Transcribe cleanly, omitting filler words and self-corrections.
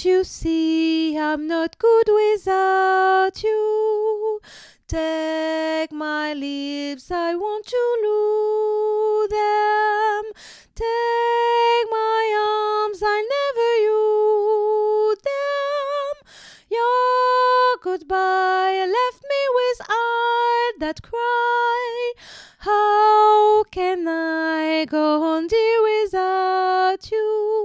Can't you see I'm not good without you? Take my lips, I want to lose them. Take my arms, I never use them. Your goodbye left me with eyes that cry. How can I go on, dear, without you?